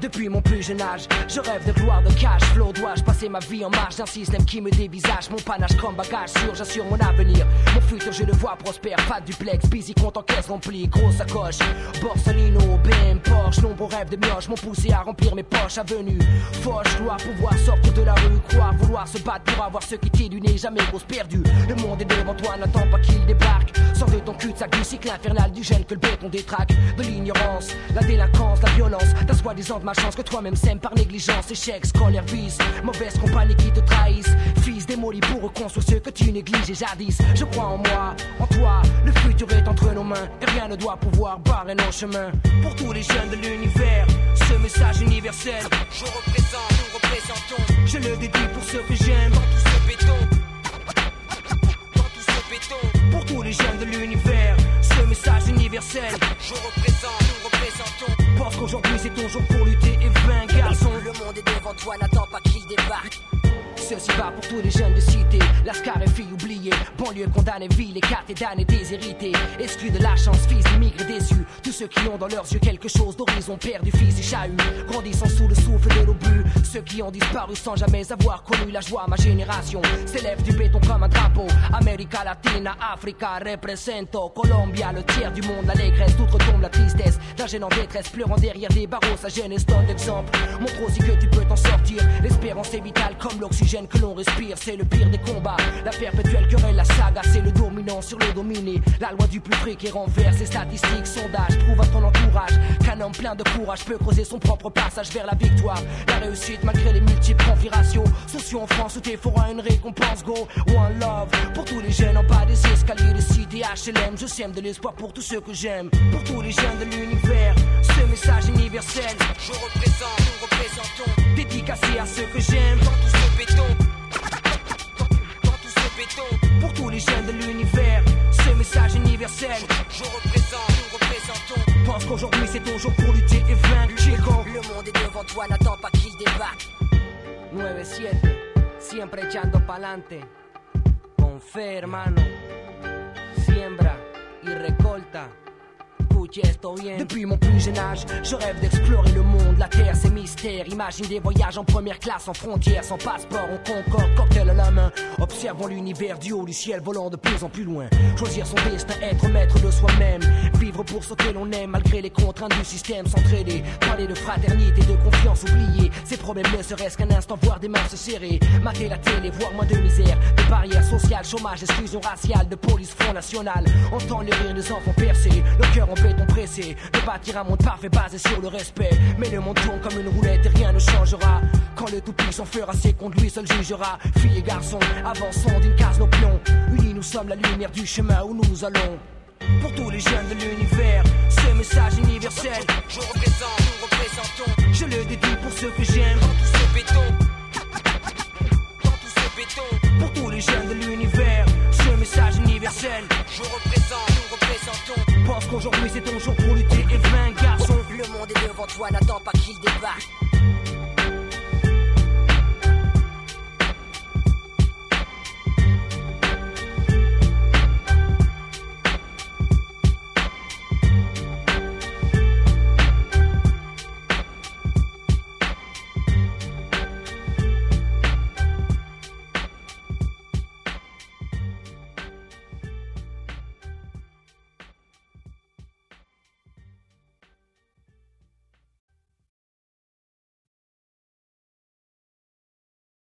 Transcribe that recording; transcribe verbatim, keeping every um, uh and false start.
Depuis mon plus jeune âge, je rêve de gloire, de cash flow. Dois-je passer ma vie en marge d'un système qui me dévisage? Mon panache comme bagage sûr, j'assure mon avenir. Mon futur je le vois prospère, pas de duplex. Busy compte en caisse remplie, grosse sacoche. Borsalino, B M, Porsche. Nombreux rêves de mioche m'ont poussé à remplir mes poches. Avenue, fauche, gloire, pouvoir sortir de la rue. Croire, vouloir se battre pour avoir ce qui t'est du nez. Jamais grosse perdue. Le monde est devant toi, n'attends pas qu'il débarque. Sors de ton cul-de-sac du cycle infernal du gène que le béton détraque. De l'ignorance, la délinquance, la violence. Ta soi-disant de malchance que toi-même sèmes par négligence. Échec, scolaire, vice, mauvaise compagnie qui te trahissent. Fils démoli pour reconstruire ce que tu négliges et jadis. Je crois en moi, en toi, le futur est entre nos mains. Et rien ne doit pouvoir barrer nos chemins. Pour tous les jeunes de l'univers, ce message universel, je représente, nous représentons. Je le dédie pour ceux que j'aime. Dans tout ce béton, dans tout ce béton. Pour tous les jeunes de l'univers, ce message universel, je représente, nous représentons. Pense qu'aujourd'hui c'est ton jour pour lutter et vaincre, garçon. Le monde est devant toi, n'attends pas qu'il débarque. Ceci va pour tous les jeunes de cité, Lascar et filles oubliées, banlieue condamnée, ville écartée, damnée, déshérités, exclus de la chance, fils d'immigrés déçus. Tous ceux qui ont dans leurs yeux quelque chose d'horizon, perdu, fils et chahut, grandissant sous le souffle de l'obus. Ceux qui ont disparu sans jamais avoir connu la joie, ma génération s'élève du béton comme un drapeau. América Latina, Africa, represento, Colombia, le tiers du monde, l'allégresse, tout retombe la tristesse. D'un jeune en détresse, pleurant derrière des barreaux, sa jeunesse donne l'exemple. Montre aussi que tu peux t'en sortir, l'espérance est vitale comme l'oxygène que l'on respire, c'est le pire des combats. La perpétuelle querelle, la saga, c'est le dominant sur le dominé. La loi du plus près qui renverse les statistiques, sondages. Prouve à ton entourage qu'un homme plein de courage peut creuser son propre passage vers la victoire. La réussite malgré les multiples configurations. Sociaux en France où t'es fera une récompense. Go, one love pour tous les jeunes en bas des escaliers de cité H L M. Je sème de l'espoir pour tous ceux que j'aime. Pour tous les jeunes de l'univers, ce message universel, je représente, nous représentons. Dédicacé à ceux que j'aime. Dans tout ce béton, pour tous les jeunes de l'univers, ce message universel, je représente, nous représentons. Pense qu'aujourd'hui c'est ton jour pour lutter et vaincre, chico. Le monde est devant toi, n'attends pas qu'il débarque. neuf sept, siempre echando pa'lante. Con fe, hermano. Siembra y recolta. Depuis mon plus jeune âge, je rêve d'explorer le monde. La terre, c'est mystère. Imagine des voyages en première classe, en frontière, sans passeport, on concorde, cocktail à la main. Observons l'univers du haut du ciel, volant de plus en plus loin. Choisir son destin, être maître de soi-même. Vivre pour ce que l'on aime, malgré les contraintes du système. S'entraider, parler de fraternité, de confiance, oublier ses problèmes, ne serait-ce qu'un instant, voir des mains se serrer. Mater la télé, voir moins de misère, de barrières sociales, chômage, exclusion raciale, de police, Front National. Entendre le rire des enfants percés, le cœur en béton pressé, de bâtir un monde parfait basé sur le respect. Mais le monde tourne comme une roulette et rien ne changera. Quand le tout-puissant fera ses comptes, lui seul jugera. Filles et garçons, avançons d'une case nos pions. Unis nous sommes la lumière du chemin où nous allons. Pour tous les jeunes de l'univers, ce message universel, je représente, nous représentons. Je le dédie pour ceux que j'aime. Dans tout ce béton, dans tout ce béton. Pour tous les jeunes de l'univers, ce message universel, je représente, nous représentons. Pense qu'aujourd'hui c'est ton jour pour lutter et vaincre, garçon. Le monde est devant toi, n'attends pas qu'il débarque.